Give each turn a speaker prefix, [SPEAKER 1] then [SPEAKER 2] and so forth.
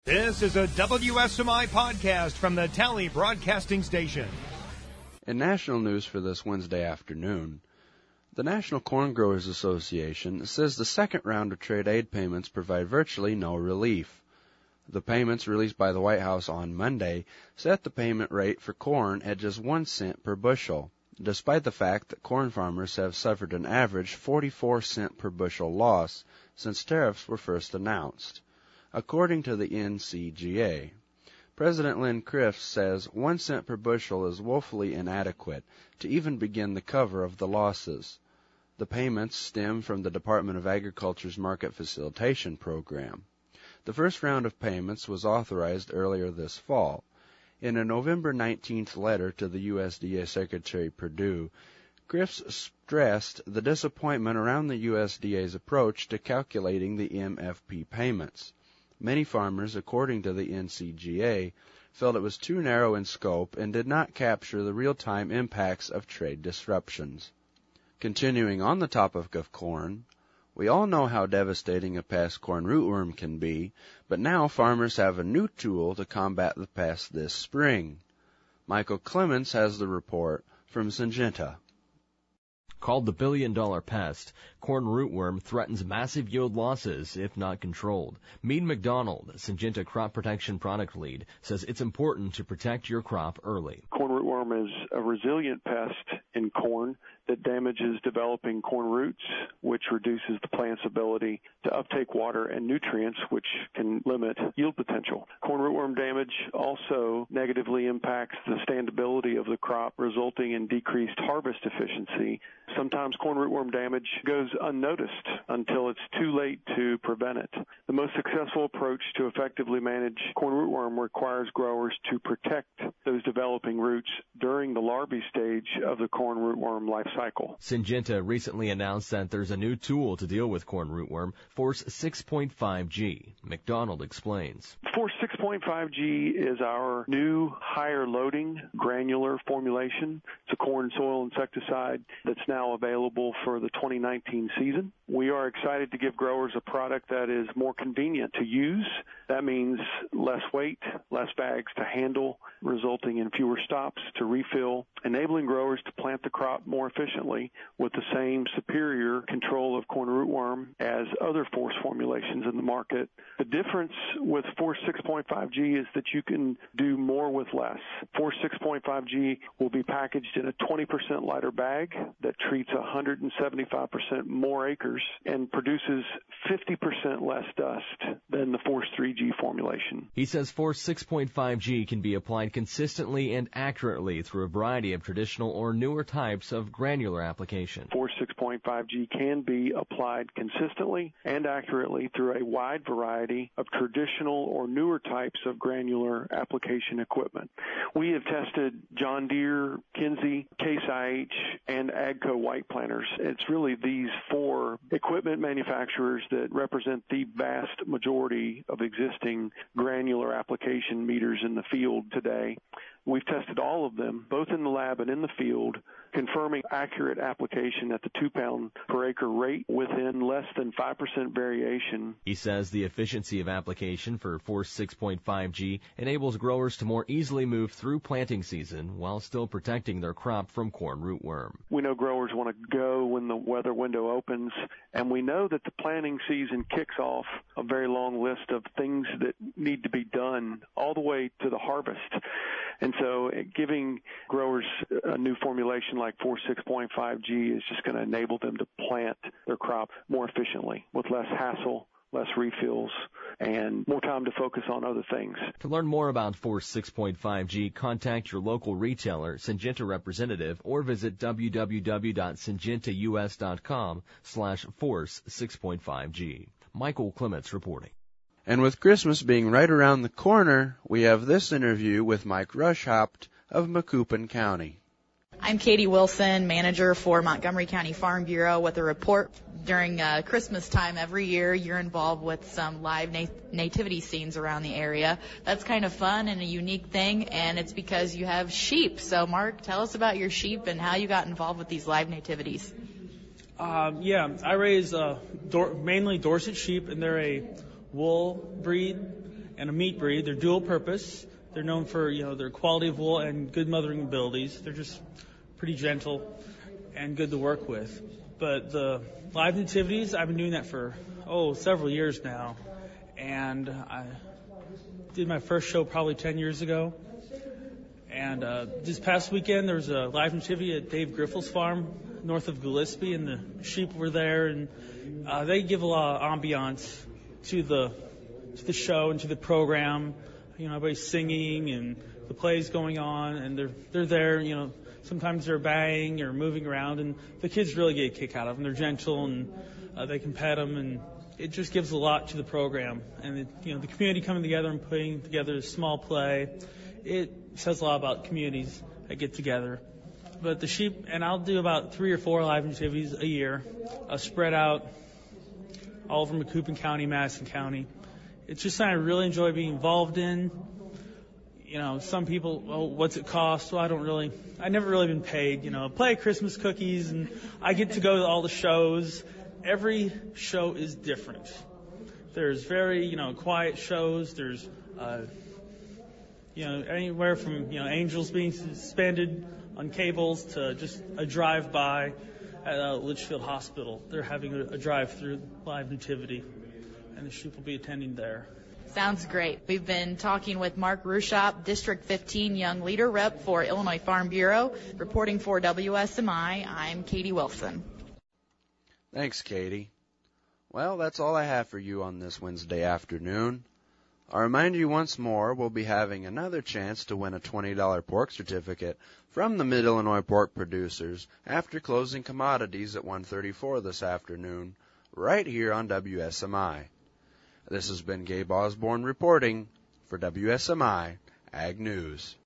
[SPEAKER 1] This is a WSMI podcast from the Tally Broadcasting Station.
[SPEAKER 2] In national news for this Wednesday afternoon, the National Corn Growers Association says the second round of trade aid payments provide virtually no relief. The payments released by the White House on Monday set the payment rate for corn at just 1 cent per bushel, despite the fact that corn farmers have suffered an average 44-cent per bushel loss since tariffs were first announced. According to the NCGA, President Lynn Crifts says 1 cent per bushel is woefully inadequate to even begin the cover of the losses. The payments stem from the Department of Agriculture's Market Facilitation Program. The first round of payments was authorized earlier this fall. In a November 19th letter to the USDA Secretary Perdue, Crifts stressed the disappointment around the USDA's approach to calculating the MFP payments. Many farmers, according to the NCGA, felt it was too narrow in scope and did not capture the real-time impacts of trade disruptions. Continuing on the topic of corn, we all know how devastating a pest corn rootworm can be, but now farmers have a new tool to combat the pest this spring. Michael Clements has the report from Syngenta.
[SPEAKER 3] Called the billion-dollar pest, corn rootworm threatens massive yield losses if not controlled. Meade McDonald, Syngenta crop protection product lead, says it's important to protect your crop early.
[SPEAKER 4] Corn rootworm is a resilient pest in corn that damages developing corn roots, which reduces the plant's ability to uptake water and nutrients, which can limit yield potential. Corn rootworm damage also negatively impacts the standability of the crop, resulting in decreased harvest efficiency. Sometimes corn rootworm damage goes unnoticed until it's too late to prevent it. The most successful approach to effectively manage corn rootworm requires growers to protect those developing roots during the larvae stage of the corn rootworm life cycle.
[SPEAKER 3] Syngenta recently announced that there's a new tool to deal with corn rootworm, Force 6.5G. McDonald explains.
[SPEAKER 4] Force 6.5G is our new higher loading granular formulation. It's a corn soil insecticide that's now available for the 2019 season. We are excited to give growers a product that is more convenient to use. That means less weight, less bags to handle, resulting in fewer stops to refill, enabling growers to plant the crop more efficiently with the same superior control of corn rootworm as other Force formulations in the market. The difference with Force 6.5G is that you can do more with less. Force 6.5G will be packaged in a 20% lighter bag that treats 175% more acres and produces 50% less dust than the Force 3G formulation.
[SPEAKER 3] He says Force 6.5G can be applied consistently and accurately through a variety of traditional or newer types of granular application.
[SPEAKER 4] Force 6.5G can be applied consistently and accurately through a wide variety of traditional or newer types of granular application equipment. We have tested John Deere, Kinsey, Case IH, and AGCO white planters. It's really these four equipment manufacturers that represent the vast majority of existing granular application meters in the field today. We've tested all of them, both in the lab and in the field, confirming accurate application at the 2-pound per acre rate within less than 5% variation.
[SPEAKER 3] He says the efficiency of application for Force 6.5G enables growers to more easily move through planting season while still protecting their crop from corn rootworm.
[SPEAKER 4] We know growers want to go when the weather window opens, and we know that the planting season kicks off a very long list of things that need to be done all the way to the harvest. And so giving growers a new formulation like Force 6.5G is just going to enable them to plant their crop more efficiently with less hassle, less refills, and more time to focus on other things.
[SPEAKER 3] To learn more about Force 6.5G, contact your local retailer, Syngenta representative, or visit www.syngentaus.com/Force 6.5G. Michael Clements reporting.
[SPEAKER 2] And with Christmas being right around the corner, we have this interview with Mike Rushhopt of Macoupin County.
[SPEAKER 5] I'm Katie Wilson, manager for Montgomery County Farm Bureau, with a report during Christmas time every year. You're involved with some live nativity scenes around the area. That's kind of fun and a unique thing, and it's because you have sheep. So, Mark, tell us about your sheep and how you got involved with these live nativities.
[SPEAKER 6] I raise mainly Dorset sheep, and they're a wool breed, and a meat breed. They're dual purpose. They're known for, their quality of wool and good mothering abilities. They're just pretty gentle and good to work with. But the live nativities, I've been doing that for, several years now. And I did my first show probably 10 years ago. And this past weekend, there was a live nativity at Dave Griffel's farm north of Gillespie, and the sheep were there. And they give a lot of ambiance to the show and to the program. Everybody's singing and the play's going on, and they're there. Sometimes they're baying or moving around, and the kids really get a kick out of them. They're gentle, and they can pet them, and it just gives a lot to the program. And the community coming together and putting together a small play, it says a lot about communities that get together. But the sheep, and I'll do about 3 or 4 live nativities a year, spread out all over Macoupin County, Madison County. It's just something I really enjoy being involved in. Some people, what's it cost? Well, I never really been paid. Play Christmas cookies, and I get to go to all the shows. Every show is different. There's very, quiet shows. There's, anywhere from, angels being suspended on cables to just a drive-by at Litchfield Hospital. They're having a drive-through live nativity, and the sheep will be attending there.
[SPEAKER 5] Sounds great. We've been talking with Mark Rushop, District 15 Young Leader Rep for Illinois Farm Bureau. Reporting for WSMI, I'm Katie Wilson.
[SPEAKER 2] Thanks, Katie. Well, that's all I have for you on this Wednesday afternoon. I'll remind you once more, we'll be having another chance to win a $20 pork certificate from the Mid-Illinois Pork Producers after closing commodities at 1:34 this afternoon, right here on WSMI. This has been Gabe Osborne reporting for WSMI Ag News.